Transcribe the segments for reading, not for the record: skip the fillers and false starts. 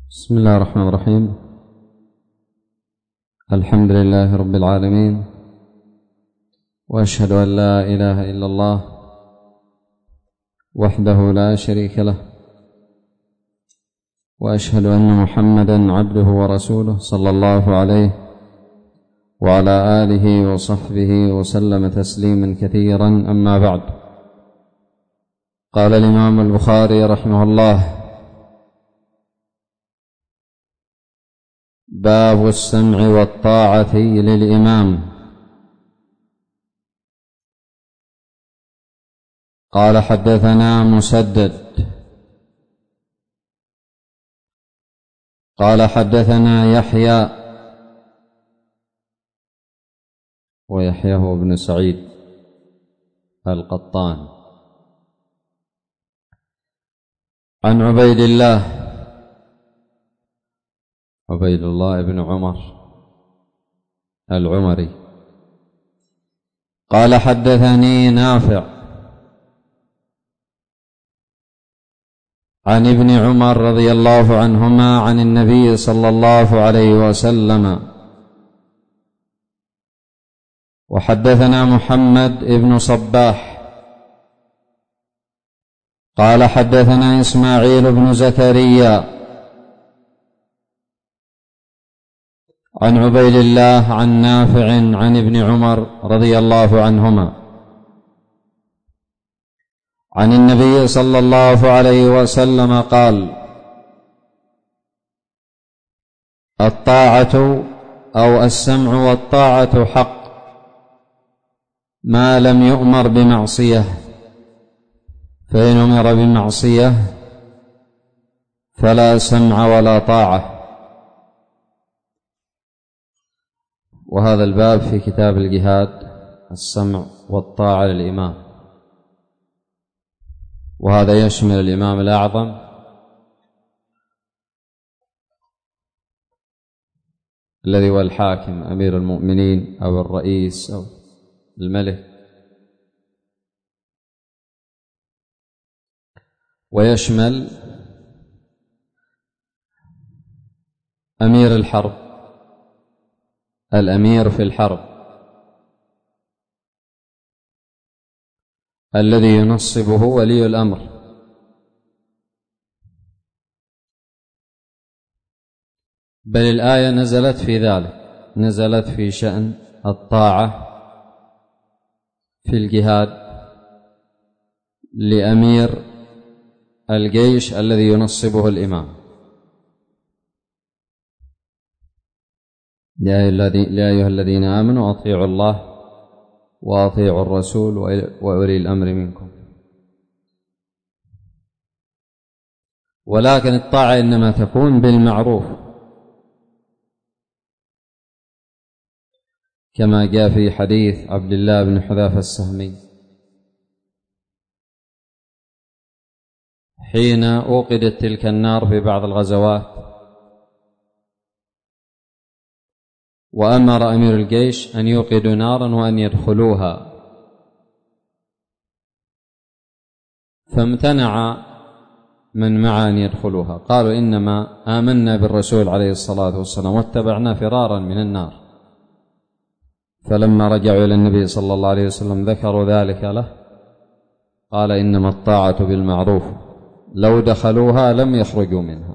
بسم الله الرحمن الرحيم. الحمد لله رب العالمين، وأشهد أن لا إله إلا الله وحده لا شريك له، وأشهد أن محمدا عبده ورسوله صلى الله عليه وعلى آله وصحبه وسلم تسليما كثيرا. أما بعد، قال الإمام البخاري رحمه الله: باب السمع والطاعة للإمام. قال: حدثنا مسدد قال: حدثنا يحيى، ويحيى هو ابن سعيد القطان، عن عبيد الله بن عمر العمري قال: حدثني نافع عن ابن عمر رضي الله عنهما عن النبي صلى الله عليه وسلم. وحدثنا محمد بن صباح قال: حدثنا إسماعيل بن زكريا عن عبيد الله عن نافع عن ابن عمر رضي الله عنهما عن النبي صلى الله عليه وسلم قال: الطاعة أو السمع والطاعة حق ما لم يؤمر بمعصية، فإن أمر بمعصية فلا سمع ولا طاعة. وهذا الباب في كتاب الجهاد، السمع والطاعة للإمام، وهذا يشمل الإمام الأعظم الذي هو الحاكم أمير المؤمنين أو الرئيس أو الملك، ويشمل أمير الحرب، الأمير في الحرب الذي ينصبه ولي الأمر. بل الآية نزلت في ذلك، نزلت في شأن الطاعة في الجهاد لأمير الجيش الذي ينصبه الإمام. يا أيها الذين آمنوا أطيعوا الله وأطيعوا الرسول وأولي الأمر منكم. ولكن الطاعة إنما تكون بالمعروف، كما جاء في حديث عبد الله بن حذافة السهمي حين أوقدت تلك النار في بعض الغزوات، وأمر أمير الجيش أن يوقدوا نارا وأن يدخلوها، فامتنع من معه أن يدخلوها، قالوا: إنما آمنا بالرسول عليه الصلاة والسلام واتبعنا فرارا من النار. فلما رجعوا إلى النبي صلى الله عليه وسلم ذكروا ذلك له، قال: إنما الطاعة بالمعروف، لو دخلوها لم يخرجوا منها.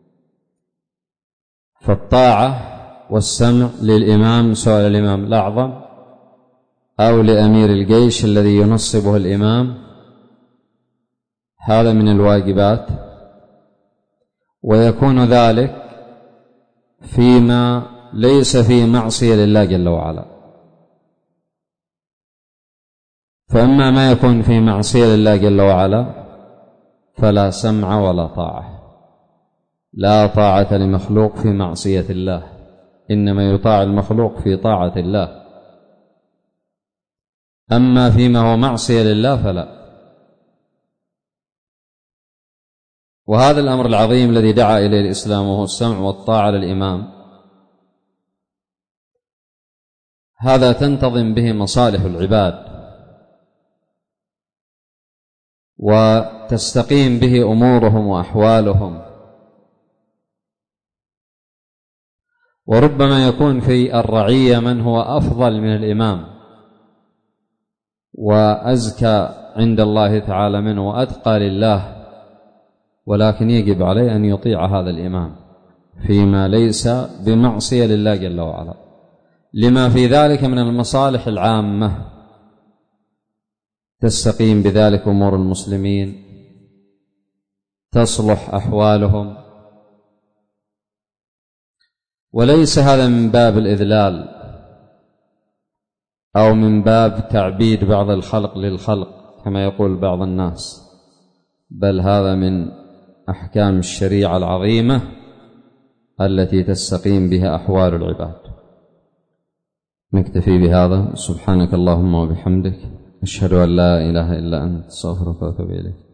فالطاعة والسمع للإمام، سواء الإمام الأعظم أو لأمير الجيش الذي ينصبه الإمام، هذا من الواجبات، ويكون ذلك فيما ليس فيه معصية لله جل وعلا. فأما ما يكون فيه معصية لله جل وعلا فلا سمع ولا طاعة. لا طاعة لمخلوق في معصية الله، إنما يطاع المخلوق في طاعة الله. أما فيما هو معصية لله فلا. وهذا الأمر العظيم الذي دعا إليه الإسلام، وهو السمع والطاعة للإمام، هذا تنتظم به مصالح العباد وتستقيم به أمورهم وأحوالهم، وربما يكون في الرعية من هو أفضل من الإمام وأزكى عند الله تعالى منه وأتقى لله، ولكن يجب عليه أن يطيع هذا الإمام فيما ليس بمعصية لله جل وعلا، لما في ذلك من المصالح العامة تستقيم بذلك أمور المسلمين، تصلح أحوالهم. وليس هذا من باب الإذلال أو من باب تعبيد بعض الخلق للخلق كما يقول بعض الناس، بل هذا من أحكام الشريعة العظيمة التي تستقيم بها أحوال العباد. نكتفي بهذا. سبحانك اللهم وبحمدك، أشهد أن لا إله إلا أنت، أستغفرك وأتوب إليك.